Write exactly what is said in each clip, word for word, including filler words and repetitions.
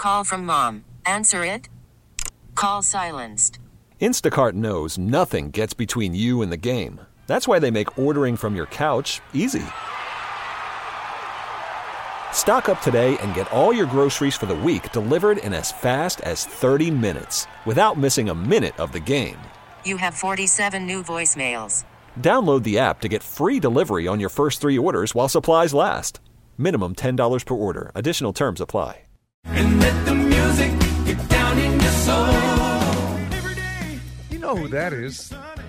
Call from mom. Answer it. Call silenced. Instacart knows nothing gets between you and the game. That's why they make ordering from your couch easy. Stock up today and get all your groceries for the week delivered in as fast as thirty minutes without missing a minute of the game. You have forty-seven new voicemails. Download the app to get free delivery on your first three orders while supplies last. Minimum ten dollars per order. Additional terms apply. And let the music get down in your soul. Every day. You know who that is.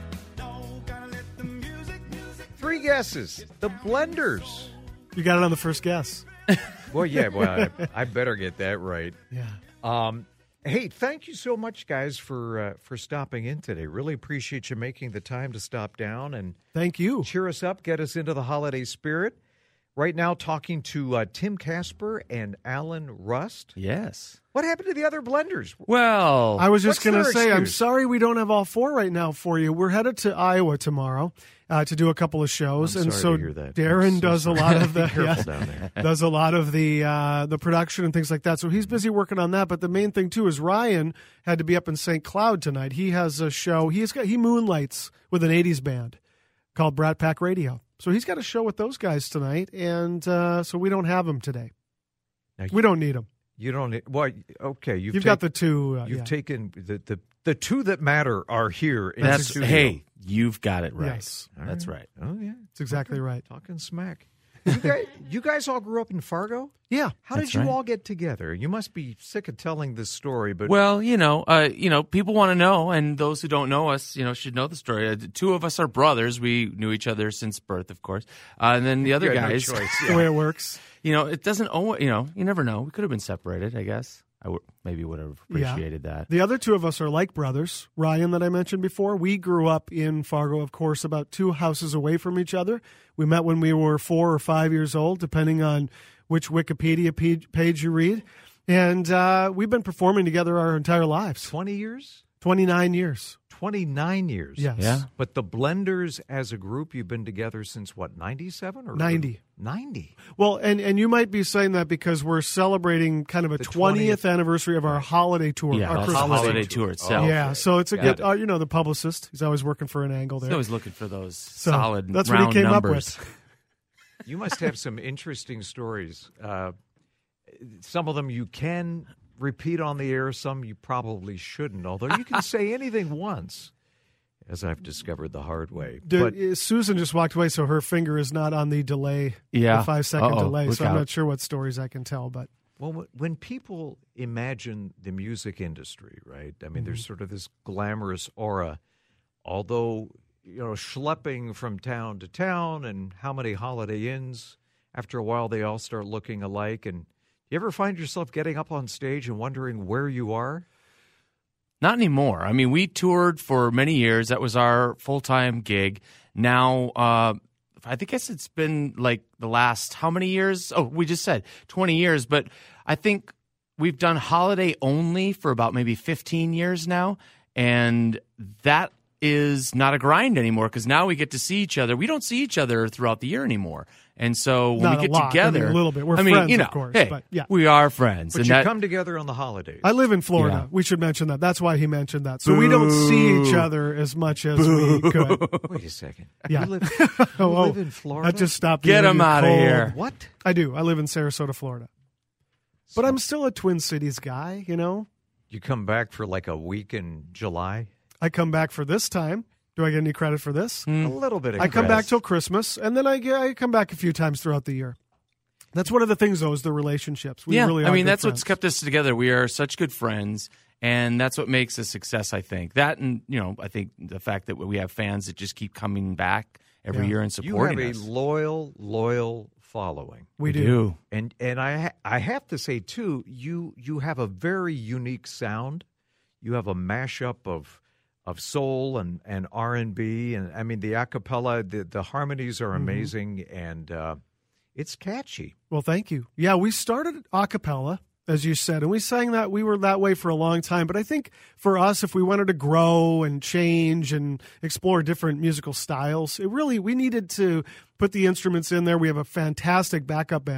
Three guesses. The Blenders. You got it on the first guess. Well, yeah, well, I, I better get that right. Yeah. Um, hey, thank you so much, guys, for uh, for stopping in today. Really appreciate you making the time to stop down and thank you. Cheer us up, get us into the holiday spirit. Right now, talking to uh, Tim Casper and Alan Rust. Yes. What happened to the other Blenders? Well, I was just going to say, excuse? I'm sorry we don't have all four right now for you. We're headed to Iowa tomorrow uh, to do a couple of shows, I'm and sorry so to hear that. Darren I'm so does sorry. a lot of the Be careful yeah, down there. does a lot of the uh, the production and things like that. So he's busy working on that. But the main thing too is Ryan had to be up in Saint Cloud tonight. He has a show. He's got he moonlights with an eighties band called Brat Pack Radio. So he's got a show with those guys tonight, and uh, so we don't have him today. Now, we don't need him. You don't need, well, okay. You've, You've take, got the two. Uh, You've yeah. taken the, the the two that matter are here in That's the studio. hey, you've got it right. Yes. All That's right. Oh yeah, That's exactly right. talking smack. You guys, you guys all grew up in Fargo? Yeah. How That's did you right. all get together? You must be sick of telling this story, but Well, you know, uh, you know, people want to know, and those who don't know us, you know, should know the story. Uh, two of us are brothers. We knew each other since birth, of course, uh, and then the other you had no guys. choice. The way it works. You know, it doesn't. always, You know, you never know. We could have been separated. I guess I w- maybe would have appreciated that. The other two of us are like brothers. Ryan, that I mentioned before, we grew up in Fargo, of course, about two houses away from each other. We met when we were four or five years old, depending on which Wikipedia page, page you read. And uh, we've been performing together our entire lives. twenty years? twenty-nine years. twenty-nine years. Yes. Yeah. But the Blenders as a group, you've been together since what, ninety-seven or ninety. ninety. Well, and, and you might be saying that because we're celebrating kind of a The twentieth, twentieth anniversary of our holiday tour. Yeah, our that's the Christmas holiday tour. tour itself. Yeah, so it's a Got good, it. uh, you know, the publicist, he's always working for an angle there. He's always looking for those So solid that's what round he came numbers. up with. You must have some interesting stories. Uh, some of them you can repeat on the air, some you probably shouldn't, although you can say anything once, as I've discovered the hard way. Did, but uh, Susan just walked away, so her finger is not on the delay, Yeah. the five-second Uh-oh. delay, Look so I'm out. not sure what stories I can tell. But well, when people imagine the music industry, right? I mean, Mm-hmm. there's sort of this glamorous aura, although, you know, schlepping from town to town and how many Holiday Inns, after a while they all start looking alike. And you ever find yourself getting up on stage and wondering where you are? Not anymore. I mean, we toured for many years. That was our full-time gig. Now, uh, I think guess it's been like the last, how many years? Oh, we just said twenty years. But I think we've done holiday only for about maybe fifteen years now. And that is not a grind anymore because now we get to see each other. We don't see each other throughout the year anymore. And so when Not we a get lot. I together, mean, a little bit. We're I mean, friends, you know, of course, hey, but yeah. we are friends. But and you that, come together on the holidays. I live in Florida. Yeah. We should mention that. That's why he mentioned that. So we don't see each other as much as we could. Wait a second. Yeah. You live, you Oh, oh, live in Florida? That just stopped. Get being him outta cold. here. What? I do. I live in Sarasota, Florida. But I'm still a Twin Cities guy, you know. You come back for like a week in July? I come back for this time. Do I get any credit for this? A little bit of I come credit. back till Christmas, and then I, get, I come back a few times throughout the year. That's one of the things, though, is the relationships. We yeah, really are I mean, good that's friends. what's kept us together. We are such good friends, and that's what makes a success, I think. That and, you know, I think the fact that we have fans that just keep coming back every Yeah. year and You supporting have a us. loyal, loyal following. We do. And and I ha- I have to say too, you you have a very unique sound. You have a mashup of of soul and, and R and B, and I mean the acapella, the the harmonies are amazing, and uh, it's catchy. Well, thank you. Yeah, we started a cappella, as you said, and we sang that. We were that way for a long time. But I think for us, if we wanted to grow and change and explore different musical styles, it really, we needed to put the instruments in there. We have a fantastic backup band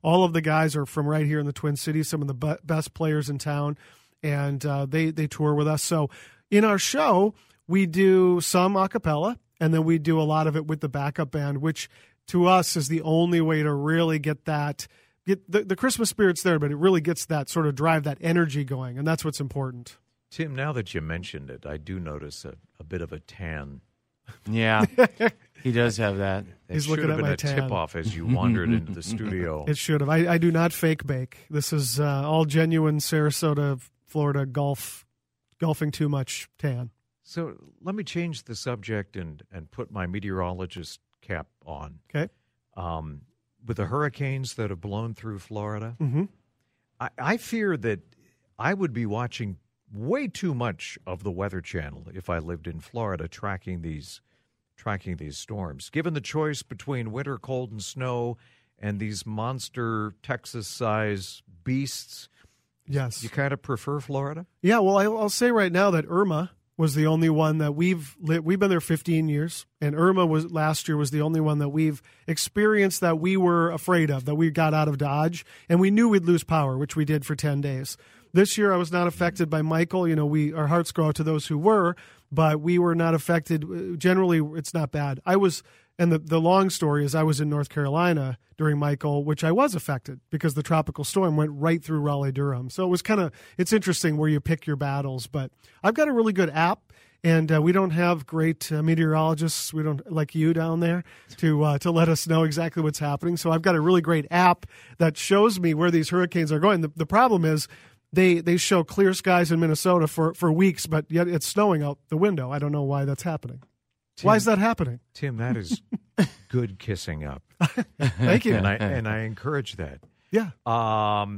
all of the guys are from right here in the Twin Cities, some of the be- best players in town, and uh, they, they tour with us. So in our show, we do some a cappella, and then we do a lot of it with the backup band, which to us is the only way to really get that, get the, the Christmas spirit's there, but it really gets that sort of drive, that energy going, and that's what's important. Tim, now that you mentioned it, I do notice a, a bit of a tan. Yeah, he does have that. It He's should looking have at been my a tan. tip-off as you wandered into the studio. It should have. I, I do not fake bake. This is uh, all genuine Sarasota, Florida golf, golfing too much tan. So let me change the subject and, and put my meteorologist cap on. Okay. Um, with the hurricanes that have blown through Florida, Mm-hmm. I, I fear that I would be watching way too much of the Weather Channel if I lived in Florida, tracking these tracking these storms. Given the choice between winter cold and snow and these monster Texas-sized beasts, Yes. you kind of prefer Florida? Yeah, well, I'll, I'll say right now that Irma was the only one that we've lit, we've been there fifteen years, and Irma was last year was the only one that we've experienced that we were afraid of, that we got out of Dodge, and we knew we'd lose power, which we did for ten days. This year, I was not affected by Michael. You know, we our hearts go out to those who were, but we were not affected. Generally, it's not bad. I was, and the, the long story is I was in North Carolina during Michael, which I was affected because the tropical storm went right through Raleigh-Durham. So it was kind of, it's interesting where you pick your battles. But I've got a really good app, and uh, we don't have great uh, meteorologists. We don't like you down there to uh, to let us know exactly what's happening. So I've got a really great app that shows me where these hurricanes are going. The, the problem is, They they show clear skies in Minnesota for, for weeks, but yet it's snowing out the window. I don't know why that's happening. Tim, why is that happening? Tim, that is good kissing up. Thank you. And I and I encourage that. Yeah. Um,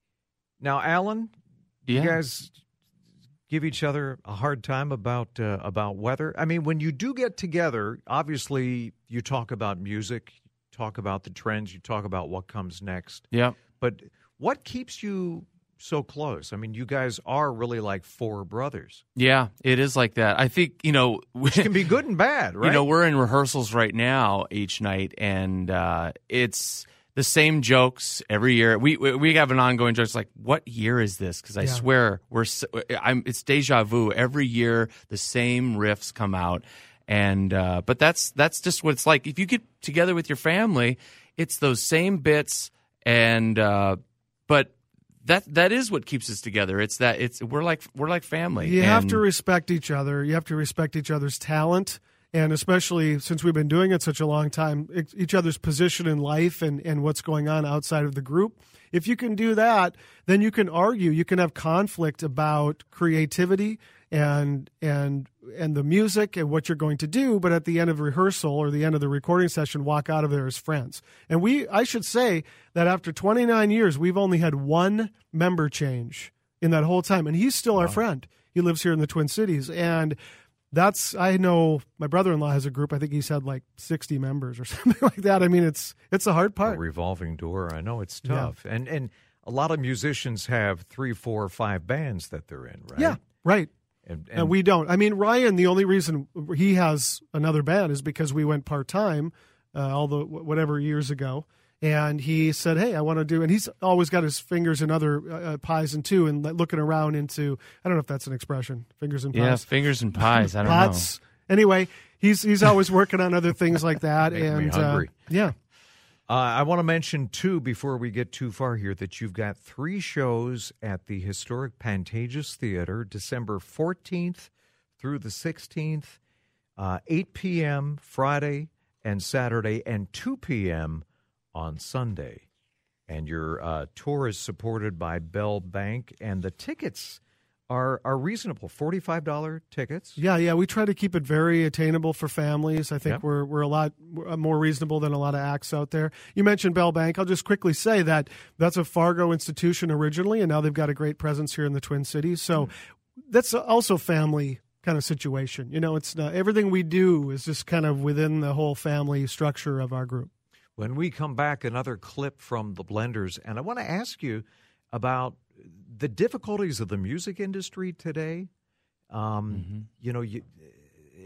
now, Alan, Yeah. you guys give each other a hard time about uh, about weather. I mean, when you do get together, obviously you talk about music, you talk about the trends, you talk about what comes next. Yeah. But what keeps you so close? I mean, you guys are really like four brothers. Yeah, it is like that. I think, you know, Which can be good and bad, right? You know, we're in rehearsals right now each night, and uh, it's the same jokes every year. We we, we have an ongoing joke. It's like, what year is this? Because I Yeah. swear we're s- I'm it's deja vu. Every year the same riffs come out, and uh, but that's that's just what it's like. If you get together with your family, it's those same bits, and uh, but. That that is what keeps us together. It's that it's we're like we're like family. You have And- to respect each other. You have to respect each other's talent, and especially since we've been doing it such a long time, e- each other's position in life and, and what's going on outside of the group. If you can do that, then you can argue. You can have conflict about creativity and and and the music and what you're going to do, but at the end of rehearsal or the end of the recording session, walk out of there as friends. And we, I should say that after twenty-nine years, we've only had one member change in that whole time, and he's still our friend. He lives here in the Twin Cities, and that's, I know my brother-in-law has a group. I think he's had like sixty members or something like that. I mean, it's it's the hard A part. revolving door. I know it's Yeah. tough. And and a lot of musicians have three, four, five bands that they're in, right? Yeah, right. And, And we don't. I mean, Ryan, the only reason he has another band is because we went part time, uh, all the whatever years ago, and he said, "Hey, I want to do." And he's always got his fingers in other uh, pies and two, and looking around into. I don't know if that's an expression. Fingers in pies. yeah, fingers and pies. I don't Pots. Anyway, he's he's always working on other things like that, Make me and hungry. Uh, yeah, Uh, I want to mention, too, before we get too far here, that you've got three shows at the historic Pantages Theater, December fourteenth through the sixteenth, uh, eight p.m. Friday and Saturday, and two p.m. on Sunday. And your uh, tour is supported by Bell Bank, and the tickets are are reasonable, forty-five dollars tickets. yeah, yeah. We try to keep it very attainable for families. I think Yep. we're we're a lot more reasonable than a lot of acts out there. You mentioned Bell Bank. I'll just quickly say that that's a Fargo institution originally, and now they've got a great presence here in the Twin Cities. So that's also family kind of situation. You know, it's not, everything we do is just kind of within the whole family structure of our group. When we come back, another clip from the Blenders, and I want to ask you about the difficulties of the music industry today. Um, Mm-hmm. You know, you,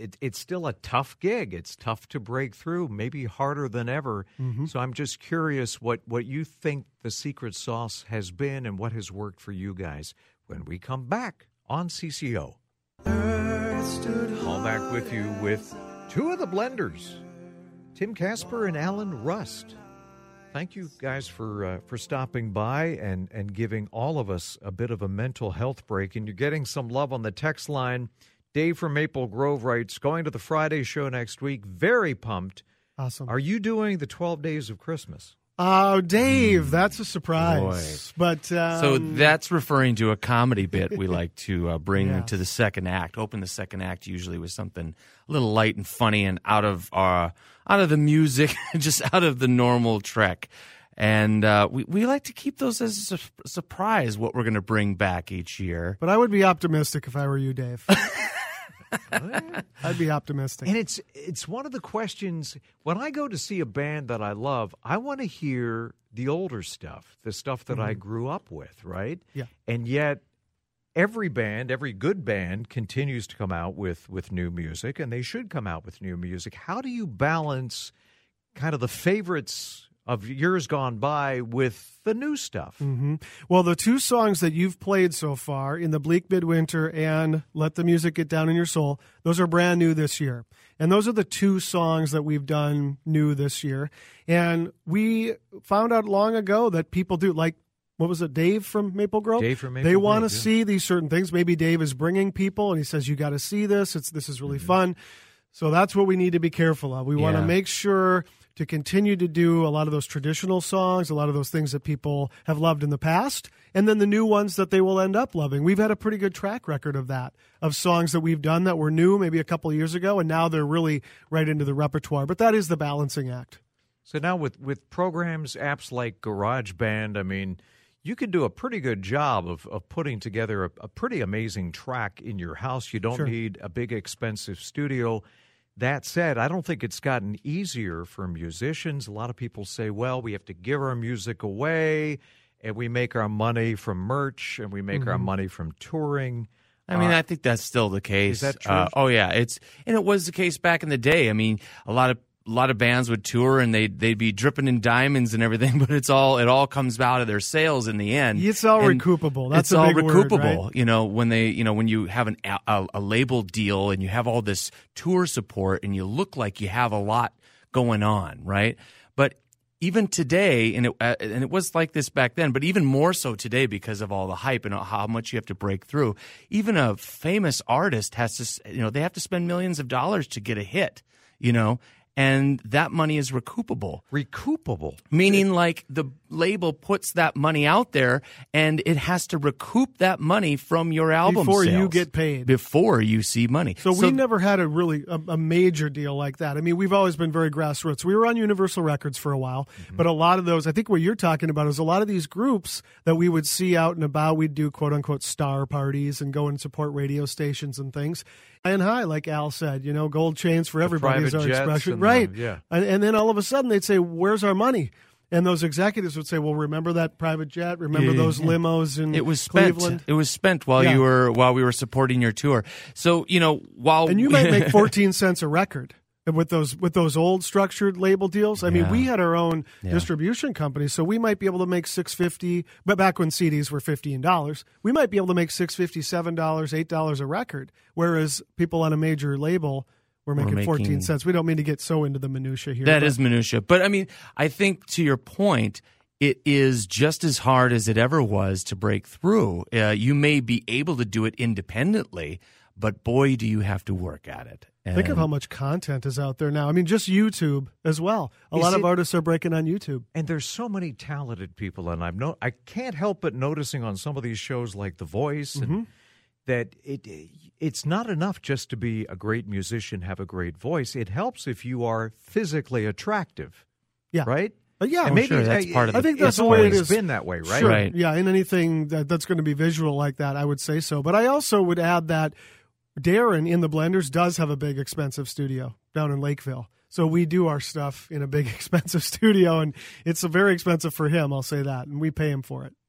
it, it's still a tough gig. It's tough to break through, maybe harder than ever. Mm-hmm. So I'm just curious what, what you think the secret sauce has been and what has worked for you guys when we come back on C C O. All back with you with two of the Blenders, Tim Casper and Alan Rust. Thank you guys for uh, for stopping by and, and giving all of us a bit of a mental health break. And you're getting some love on the text line. Dave from Maple Grove writes, going to the Friday show next week. Very pumped. Awesome. Are you doing the twelve Days of Christmas? Oh, Dave, that's a surprise. But um, So that's referring to a comedy bit we like to uh, bring Yeah. to the second act. Open the second act usually with something a little light and funny and out of our out of the music, just out of the normal trek. And uh, we we like to keep those as a su- surprise. What we're going to bring back each year. But I would be optimistic if I were you, Dave. I'd be optimistic. And it's it's one of the questions, when I go to see a band that I love, I want to hear the older stuff, the stuff that I grew up with, right? Yeah. And yet every band, every good band continues to come out with, with new music, and they should come out with new music. How do you balance kind of the favorites of years gone by with the new stuff? hmm Well, the two songs that you've played so far, In the Bleak Midwinter and Let the Music Get Down in Your Soul, those are brand new this year. And those are the two songs that we've done new this year. And we found out long ago that people do, like, what was it, Dave from Maple Grove? Dave from Maple They Grove, want to yeah. see these certain things. Maybe Dave is bringing people and he says, you got to see this. It's This is really Mm-hmm. fun. So that's what we need to be careful of. We want to Yeah. make sure to continue to do a lot of those traditional songs, a lot of those things that people have loved in the past, and then the new ones that they will end up loving. We've had a pretty good track record of that, of songs that we've done that were new maybe a couple of years ago, and now they're really right into the repertoire. But that is the balancing act. So now with, with programs, apps like GarageBand, I mean, you can do a pretty good job of, of putting together a, a pretty amazing track in your house. You don't Sure. need a big, expensive studio. That said, I don't think it's gotten easier for musicians. A lot of people say, well, we have to give our music away, and we make our money from merch, and we make our money from touring. I mean, Uh, I think that's still the case. is that true? Uh, oh yeah, it's and it was the case back in the day. I mean, a lot of a lot of bands would tour and they they'd be dripping in diamonds and everything, but it's all it all comes out of their sales in the end. It's all And recoupable. That's it's a all big word, recoupable. right? You know, when they you know when you have an a, a label deal and you have all this tour support and you look like you have a lot going on, right? But even today, and it uh, and it was like this back then, but even more so today because of all the hype and how much you have to break through. Even a famous artist has to, s- you know, they have to spend millions of dollars to get a hit, you know, and that money is recoupable. Recoupable. Meaning, like, the label puts that money out there, and it has to recoup that money from your album Before you sales. get paid. Before you see money. So we never had a really a, a major deal like that. I mean, we've always been very grassroots. We were on Universal Records for a while, but a lot of those, I think what you're talking about is a lot of these groups that we would see out and about. We'd do quote unquote star parties and go and support radio stations and things. And high, like Al said, you know, gold chains for everybody is private our jets expression, and the- right? yeah. And, and then all of a sudden they'd say, "Where's our money?" And those executives would say, "Well, remember that private jet? Remember Yeah, those yeah. limos in It was spent. Cleveland?" It was spent while Yeah. you were while we were supporting your tour. So you know while And you might make fourteen cents a record with those with those old structured label deals. I mean, Yeah. we had our own Yeah. distribution company, so we might be able to make six fifty. But back when C Ds were fifteen dollars, we might be able to make six fifty, seven dollars, eight dollars a record. Whereas people on a major label were making, making- fourteen cents. We don't mean to get so into the minutia here. That but- is minutia. But I mean, I think to your point, it is just as hard as it ever was to break through. Uh, you may be able to do it independently, but boy, do you have to work at it. Think of And- how much content is out there now. I mean, just YouTube as well. A Is lot of it- artists are breaking on YouTube. And there's so many talented people, and I've no, I can't help but noticing on some of these shows like The Voice, Mm-hmm. and that it it's not enough just to be a great musician, have a great voice. It helps if you are physically attractive, Yeah. right? But yeah, And maybe sure, that's uh, part of I the- think that's it's the way it always is. been that way, right? Sure. Right. Yeah, in anything that, that's going to be visual like that, I would say so. But I also would add that Darren in the Blenders does have a big, expensive studio down in Lakeville. So we do our stuff in a big, expensive studio, and it's a very expensive for him, I'll say that, and we pay him for it.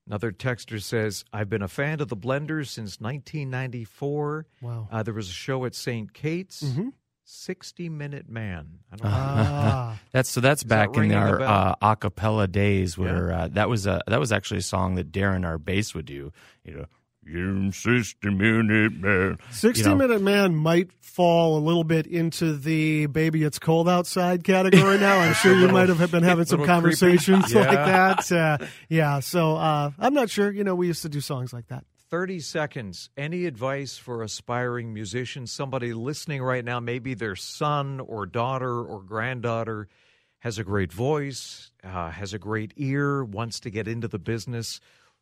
Another texter says, I've been a fan of the Blenders since nineteen ninety-four. Wow. Uh, there was a show at Saint Kate's, Mm-hmm. sixty-Minute Man. I don't know. Ah. That's so. That's Is back that in ringing a our bell? uh, a cappella days, where Yeah. uh, that was a that was actually a song that Darren, our bass, would do. You know, you sixty-minute man. sixty You know. Minute Man might fall a little bit into the baby it's cold outside category now. I'm sure you might have been having some little creepy. conversations like Yeah. that. Uh, yeah, so uh, I'm not sure. You know, we used to do songs like that. thirty seconds. Any advice for aspiring musicians? Somebody listening right now, maybe their son or daughter or granddaughter has a great voice, uh, has a great ear, wants to get into the business.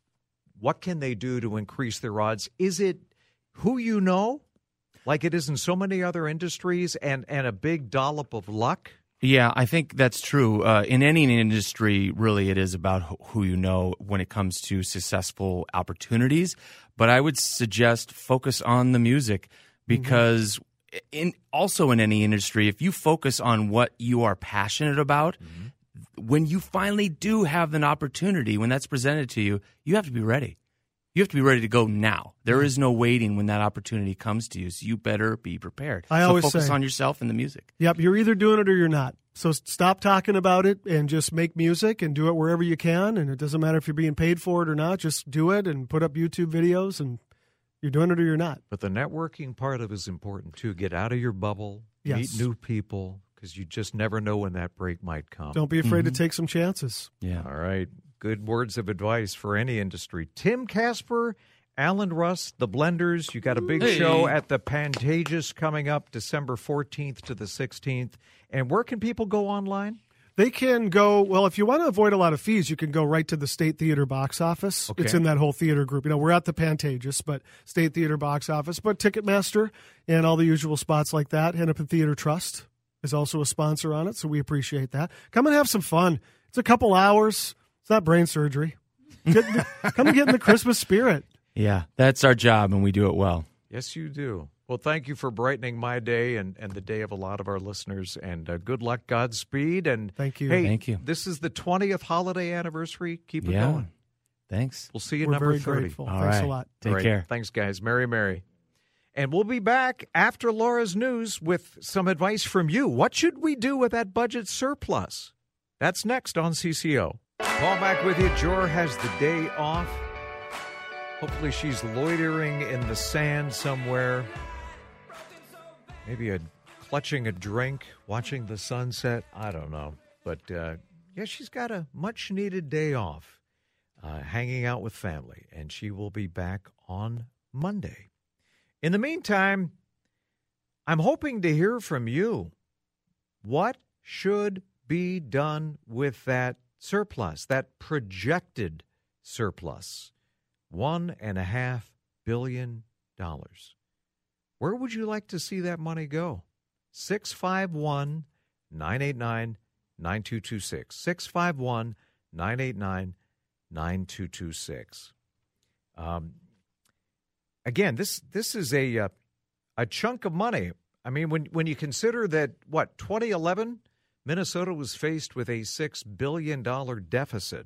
What can they do to increase their odds? Is it who you know, like it is in so many other industries, and, and a big dollop of luck? Yeah, I think that's true. Uh, in any industry, really, it is about wh- who you know when it comes to successful opportunities. But I would suggest focus on the music because, in also in any industry, if you focus on what you are passionate about, when you finally do have an opportunity, when that's presented to you, you have to be ready. You have to be ready to go now. There is no waiting when that opportunity comes to you, so you better be prepared. I so always focus say- on yourself and the music. Yep, you're either doing it or you're not. So s- stop talking about it and just make music and do it wherever you can. And it doesn't matter if you're being paid for it or not. Just do it and put up YouTube videos, and you're doing it or you're not. But the networking part of it is important, too. Get out of your bubble, Yes. meet new people, because you just never know when that break might come. Don't be afraid to take some chances. Yeah. All right. Good words of advice for any industry. Tim Casper, Alan Russ, the Blenders. You got a big Hey. show at the Pantages coming up December fourteenth to the sixteenth. And where can people go online? They can go, well, if you want to avoid a lot of fees, you can go right to the State Theater box office. Okay. It's in that whole theater group. You know, we're at the Pantages, but State Theater box office, but Ticketmaster and all the usual spots like that. Hennepin Theater Trust is also a sponsor on it, so we appreciate that. Come and have some fun. It's a couple hours. It's not brain surgery. Get, come and get in the Christmas spirit. Yeah, that's our job, and we do it well. Yes, you do. Well, thank you for brightening my day and, and the day of a lot of our listeners. And uh, good luck, Godspeed. And Thank you. Hey, Thank you. This is the twentieth holiday anniversary. Keep it Yeah. going. Thanks. We'll see you We're number very thirty. grateful. All Thanks right. a lot. Take All right. care. Thanks, guys. Merry, Merry. And we'll be back after Laura's news with some advice from you. What should we do with that budget surplus? That's next on C C O. Paul back with you. Jor has the day off. Hopefully she's loitering in the sand somewhere. Maybe a clutching a drink, watching the sunset. I don't know. But, uh, yeah, she's got a much-needed day off, uh, hanging out with family. And she will be back on Monday. In the meantime, I'm hoping to hear from you. What should be done with that surplus, that projected surplus? One and a half billion dollars. Where would you like to see that money go? six five one, nine eight nine, nine two two six. six five one, nine eight nine, nine two two six. Um, again, this this is a uh, a chunk of money. I mean, when when you consider that, what, twenty eleven, Minnesota was faced with a six billion dollars deficit.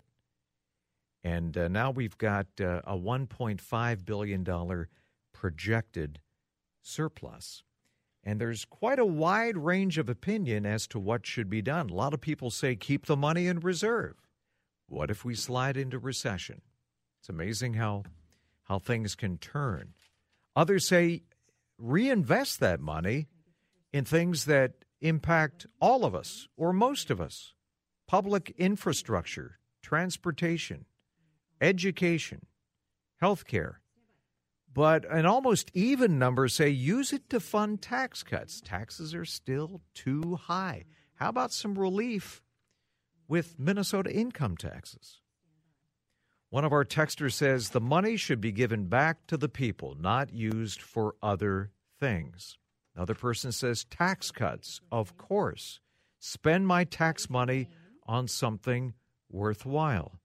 And uh, now we've got uh, a one point five billion dollars projected surplus. And there's quite a wide range of opinion as to what should be done. A lot of people say keep the money in reserve. What if we slide into recession? It's amazing how how things can turn. Others say reinvest that money in things that impact all of us or most of us. Public infrastructure, transportation, education, healthcare. But an almost even number say use it to fund tax cuts. Taxes are still too high. How about some relief with Minnesota income taxes? One of our texters says the money should be given back to the people, not used for other things. Another person says tax cuts, of course. Spend my tax money on something worthwhile.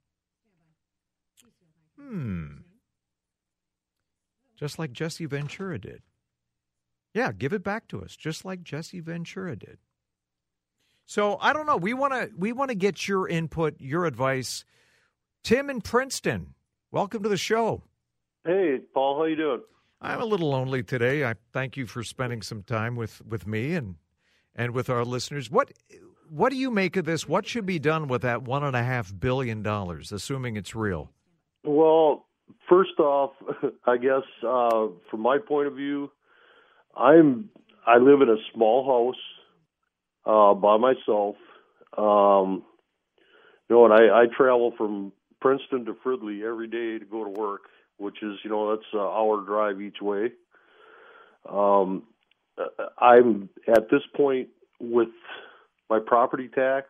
Hmm. Just like Jesse Ventura did. Yeah, give it back to us, just like Jesse Ventura did. So I don't know. We want to we want to get your input, your advice. Tim in Princeton, Welcome to the show. Hey, Paul, how you doing? I'm a little lonely today. I thank you for spending some time with, with me and and with our listeners. What what do you make of this? What should be done with that one and a half billion dollars, assuming it's real? Well, first off, I guess uh, from my point of view, I'm I live in a small house uh, by myself. Um, you know, and I, I travel from Princeton to Fridley every day to go to work, which is, you know, that's an hour drive each way. Um, I'm at this point with my property tax,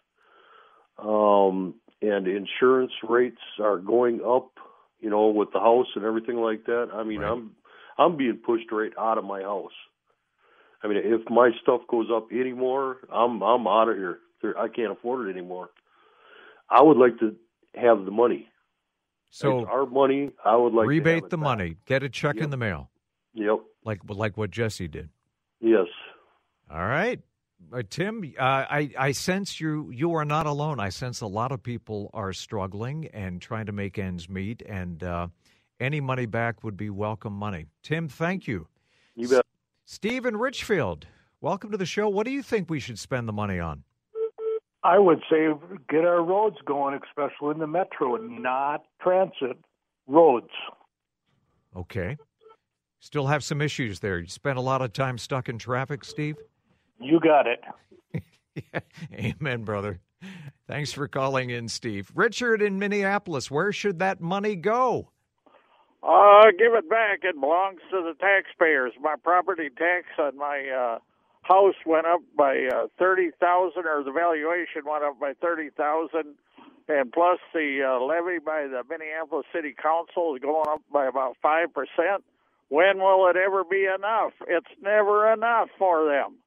um, and insurance rates are going up, you know, with the house and everything like that. I mean, Right. I'm I'm being pushed right out of my house. I mean, if my stuff goes up anymore, I'm I'm out of here. I can't afford it anymore. I would like to have the money. So It's our money. I would like to have rebate it the back. money. Get a check Yep. in the mail, Yep. like like what Jesse did. Yes. All right. Uh, Tim, uh, I, I sense you you are not alone. I sense a lot of people are struggling and trying to make ends meet, and uh, any money back would be welcome money. Tim, thank you. You bet. Steve in Richfield, welcome to the show. What do you think we should spend the money on? I would say get our roads going, especially in the metro, not transit roads. Okay. Still have some issues there. You spent a lot of time stuck in traffic, Steve? You got it. Yeah. Amen, brother. Thanks for calling in, Steve. Richard in Minneapolis, where should that money go? Uh, give it back. It belongs to the taxpayers. My property tax on my uh, house went up by uh, thirty thousand dollars, or the valuation went up by thirty thousand dollars, and plus the uh, levy by the Minneapolis City Council is going up by about five percent. When will it ever be enough? It's never enough for them.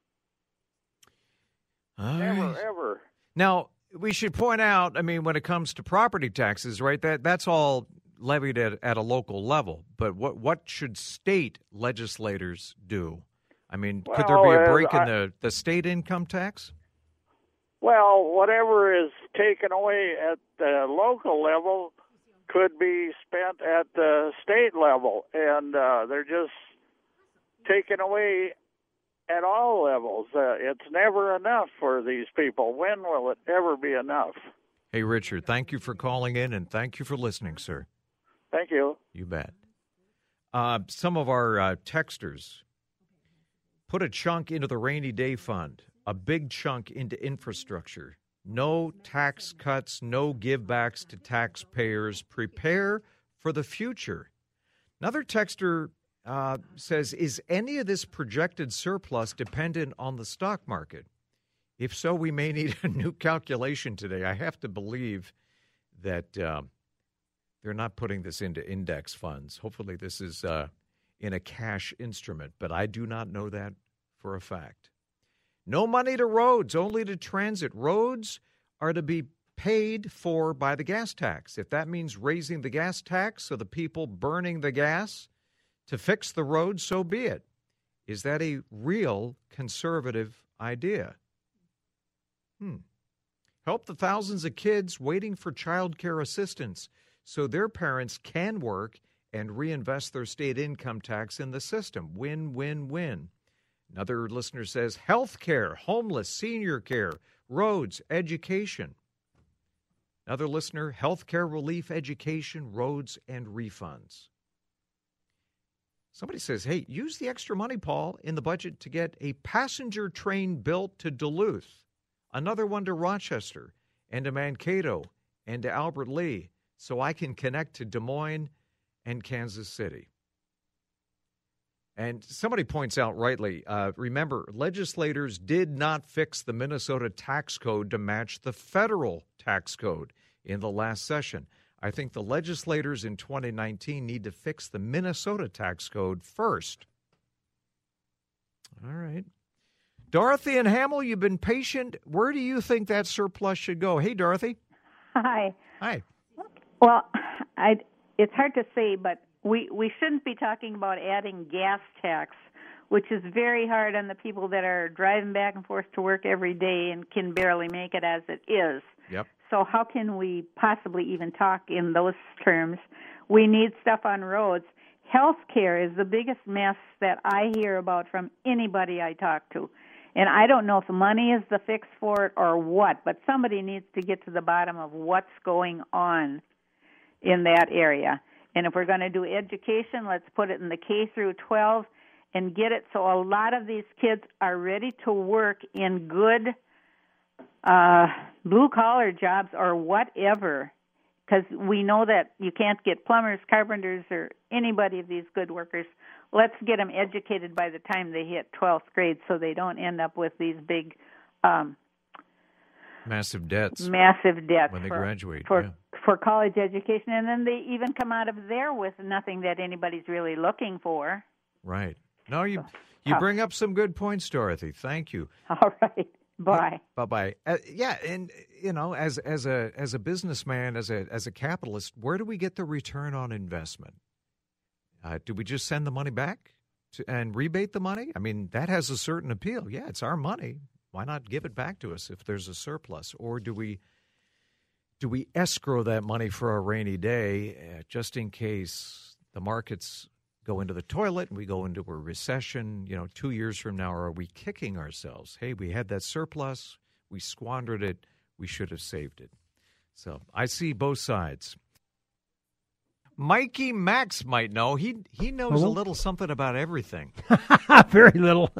All Never, right. ever. Now, we should point out, I mean, when it comes to property taxes, right, that that's all levied at, at a local level. But what what should state legislators do? I mean, could there be Well, a as break in I- the, the state income tax? Well, whatever is taken away at the local level could be spent at the state level, and uh, they're just taken away at all levels. Uh, it's never enough for these people. When will it ever be enough? Hey, Richard, thank you for calling in, and thank you for listening, sir. Thank you. You bet. Uh, some of our uh, texters put a chunk into the rainy day fund, a big chunk into infrastructure. No tax cuts, no givebacks to taxpayers. Prepare for the future. Another texter uh, says, is any of this projected surplus dependent on the stock market? If so, we may need a new calculation today. I have to believe that uh, they're not putting this into index funds. Hopefully this is uh, in a cash instrument, but I do not know that for a fact. No money to roads, only to transit. Roads are to be paid for by the gas tax. If that means raising the gas tax so the people burning the gas to fix the road, so be it. Is that a real conservative idea? Hmm. Help the thousands of kids waiting for child care assistance so their parents can work and reinvest their state income tax in the system. Win, win, win. Another listener says health care, homeless, senior care, roads, education. Another listener, health care relief, education, roads, and refunds. Somebody says, hey, use the extra money, Paul, in the budget to get a passenger train built to Duluth, another one to Rochester, and to Mankato, and to Albert Lee, so I can connect to Des Moines and Kansas City. And somebody points out rightly, uh, remember, legislators did not fix the Minnesota tax code to match the federal tax code in the last session. I think the legislators in twenty nineteen need to fix the Minnesota tax code first. All right. Dorothy and Hamel, you've been patient. Where do you think that surplus should go? Hey, Dorothy. Hi. Hi. Well, I, it's hard to say, but we, we shouldn't be talking about adding gas tax, which is very hard on the people that are driving back and forth to work every day and can barely make it as it is. Yep. So how can we possibly even talk in those terms? We need stuff on roads. Healthcare is the biggest mess that I hear about from anybody I talk to. And I don't know if money is the fix for it or what, but somebody needs to get to the bottom of what's going on in that area. And if we're going to do education, let's put it in the K through twelve and get it so a lot of these kids are ready to work in good uh, blue-collar jobs or whatever, because we know that you can't get plumbers, carpenters, or anybody of these good workers. Let's get them educated by the time they hit twelfth grade so they don't end up with these big um, massive debts. Massive debts when they for, graduate. For, yeah. for college education, and then they even come out of there with nothing that anybody's really looking for. Right. No, you you bring up some good points, Dorothy. Thank you. All right. Bye. Bye bye. Uh, yeah, and you know, as as a as a businessman, as a as a capitalist, where do we get the return on investment? Uh, do we just send the money back to, and rebate the money? I mean, that has a certain appeal. Yeah, it's our money. Why not give it back to us if there's a surplus? Or do we do we escrow that money for a rainy day, uh, just in case the markets go into the toilet and we go into a recession, you know, two years from now? Or are we kicking ourselves? Hey, we had that surplus, we squandered it, we should have saved it. So I see both sides. Mikey Max might know. He he knows oh. a little something about everything. Very little.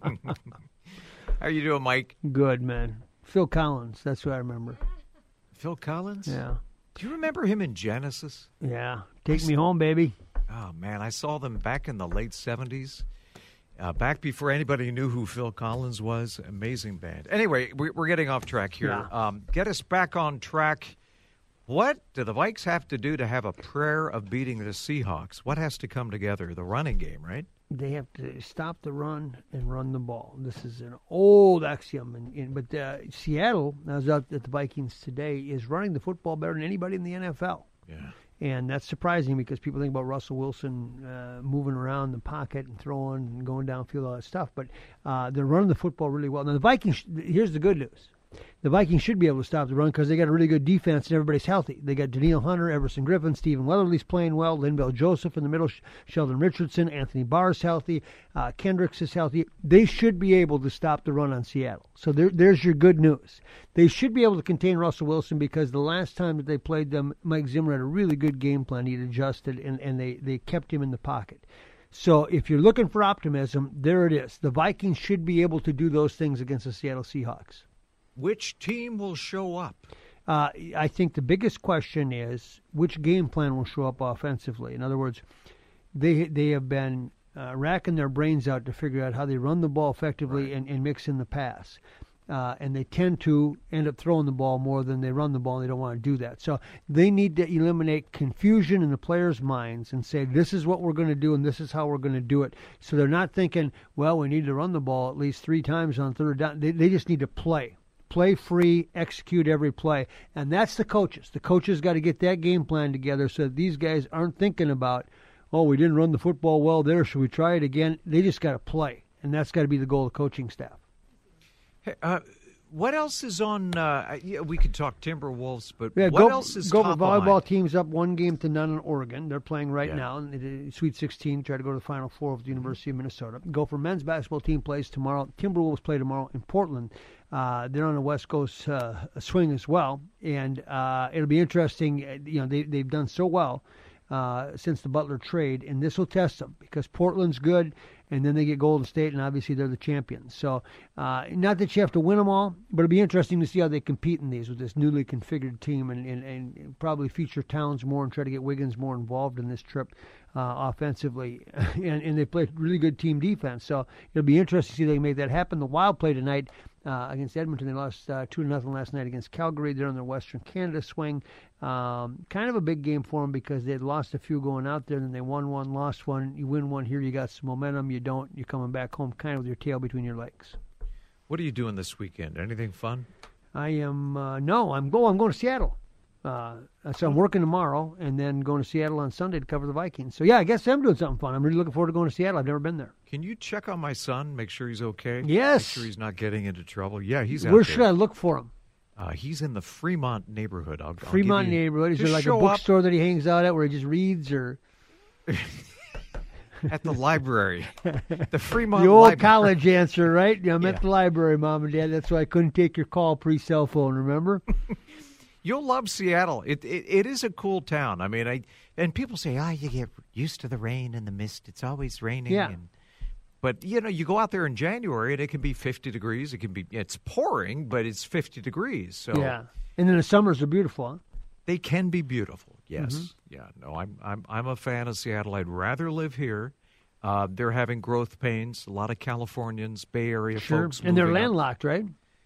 How are you doing, Mike? Good, man. Phil Collins, that's what I remember. Phil Collins? Yeah. Do you remember him in Genesis? Yeah. Take me home, baby. Oh, man, I saw them back in the late seventies, uh, back before anybody knew who Phil Collins was. Amazing band. Anyway, we're getting off track here. Yeah. Um, get us back on track. What do the Vikes have to do to have a prayer of beating the Seahawks? What has to come together? The running game, right? They have to stop the run and run the ball. This is an old axiom. In, in, but uh, Seattle, I was out at the Vikings today, is running the football better than anybody in the N F L. Yeah. And that's surprising because people think about Russell Wilson uh, moving around the pocket and throwing and going downfield, all that stuff. But uh, they're running the football really well. Now, the Vikings, here's the good news. The Vikings should be able to stop the run because they got a really good defense and everybody's healthy. They got Danielle Hunter, Everson Griffin, Stephen Weatherly's playing well, Linval Joseph in the middle, Sheldon Richardson, Anthony Barr's healthy, uh, Kendricks is healthy. They should be able to stop the run on Seattle. So there, there's your good news. They should be able to contain Russell Wilson because the last time that they played them, Mike Zimmer had a really good game plan. He'd adjusted, and, and they, they kept him in the pocket. So if you're looking for optimism, there it is. The Vikings should be able to do those things against the Seattle Seahawks. Which team will show up? Uh, I think the biggest question is which game plan will show up offensively. In other words, they they have been uh, racking their brains out to figure out how they run the ball effectively right. and, and mix in the pass. Uh, and they tend to end up throwing the ball more than they run the ball, and they don't want to do that. So they need to eliminate confusion in the players' minds and say, this is what we're going to do, and this is how we're going to do it. So they're not thinking, well, we need to run the ball at least three times on third down. They, they just need to play. Play free, execute every play. And that's the coaches. The coaches got to get that game plan together so that these guys aren't thinking about, oh, we didn't run the football well there, should we try it again? They just got to play. And that's got to be the goal of the coaching staff. Hey, uh, what else is on? Uh, yeah, we could talk Timberwolves, but yeah, what go, else is go top for volleyball behind? teams up one game to none in Oregon. They're playing right yeah. now in the Sweet sixteen, try to go to the Final Four of the University of Minnesota. Go for men's basketball team plays tomorrow. Timberwolves play tomorrow in Portland. Uh, they're on the West Coast uh, swing as well, and uh, it'll be interesting. You know, they they've done so well uh, since the Butler trade, and this will test them because Portland's good, and then they get Golden State, and obviously they're the champions. So, uh, not that you have to win them all, but it'll be interesting to see how they compete in these with this newly configured team, and, and, and probably feature Towns more and try to get Wiggins more involved in this trip uh, offensively. and, and they play really good team defense, so it'll be interesting to see if they can make that happen. The Wild play tonight uh, against Edmonton. They lost uh, two to nothing last night against Calgary. They're on their Western Canada swing. Um, kind of a big game for them because they had lost a few going out there, and then they won one, lost one. You win one here, you got some momentum. You don't, you're coming back home kind of with your tail between your legs. What are you doing this weekend? Anything fun? I am uh, no, I'm go. I'm going to Seattle. Uh, so I'm working tomorrow, and then going to Seattle on Sunday to cover the Vikings. So yeah, I guess I'm doing something fun. I'm really looking forward to going to Seattle. I've never been there. Can you check on my son? Make sure he's okay. Yes. Make sure he's not getting into trouble. Yeah, he's out Where there. should I look for him? Uh, he's in the Fremont neighborhood. I'll, Fremont I'll give you, neighborhood. Is there just like a show bookstore that he hangs out at where he just reads, or at the library? The Fremont the old library. college answer, right? I'm Yeah. at the library, Mom and Dad. That's why I couldn't take your call pre-cell phone. Remember? You'll love Seattle. It, it it is a cool town. I mean, I and people say, ah, you get used to the rain and the mist. It's always raining. Yeah. And, but you know, you go out there in January and it can be fifty degrees. It can be it's pouring, but it's fifty degrees. So yeah. And then the summers are beautiful. Huh? they can be beautiful. Yes. Mm-hmm. Yeah. No, I'm I'm I'm a fan of Seattle. I'd rather live here. Uh, they're having growth pains. A lot of Californians, Bay Area Sure. folks, And they're moving up. landlocked, right?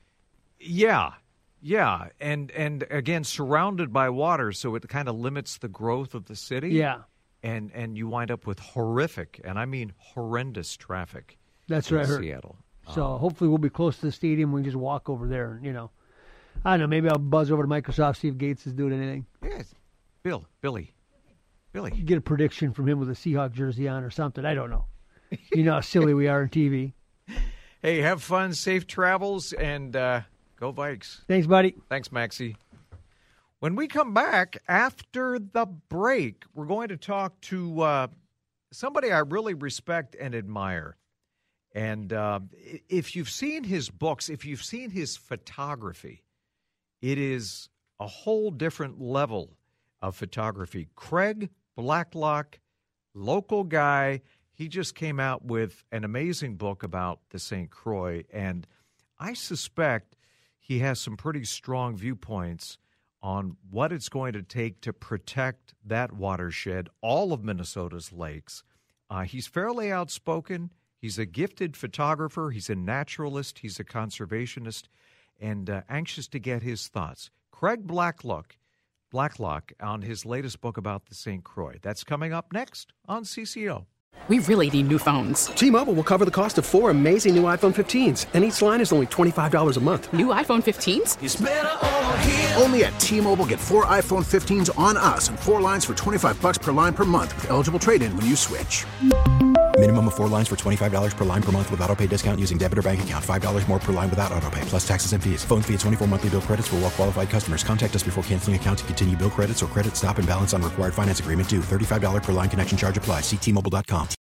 Yeah. Yeah, and and again surrounded by water, so it kind of limits the growth of the city. Yeah. and and you wind up with horrific, and I mean horrendous traffic. That's in what I heard. Seattle. So Um, hopefully we'll be close to the stadium. We can just walk over there, and you know, I don't know. Maybe I'll buzz over to Microsoft, see if Gates is doing anything. yes, Bill, Billy, Billy. Get a prediction from him with a Seahawk jersey on or something. I don't know. You know how silly we are on T V. Hey, have fun, safe travels, and uh, go Vikes. Thanks, buddy. Thanks, Maxie. When we come back after the break, we're going to talk to uh, somebody I really respect and admire. And uh, if you've seen his books, if you've seen his photography, it is a whole different level of photography. Craig Blacklock, local guy. He just came out with an amazing book about the Saint Croix, and I suspect he has some pretty strong viewpoints on what it's going to take to protect that watershed, all of Minnesota's lakes. Uh, he's fairly outspoken. He's a gifted photographer. He's a naturalist. He's a conservationist, and uh, anxious to get his thoughts. Craig Blacklock, Blacklock on his latest book about the Saint Croix. That's coming up next on C C O. We really need new phones. T-Mobile will cover the cost of four amazing new iPhone fifteens, and each line is only twenty-five dollars a month. New iPhone fifteens? It's better over here. Only at T-Mobile, get four iPhone fifteens on us and four lines for twenty-five bucks per line per month with eligible trade-in when you switch. Minimum of four lines for twenty-five dollars per line per month with autopay discount using debit or bank account. five dollars more per line without autopay, plus taxes and fees. Phone fee at twenty-four monthly bill credits for well-qualified customers. Contact us before canceling account to continue bill credits or credit stop and balance on required finance agreement due. thirty-five dollars per line connection charge applies. See T Mobile dot com.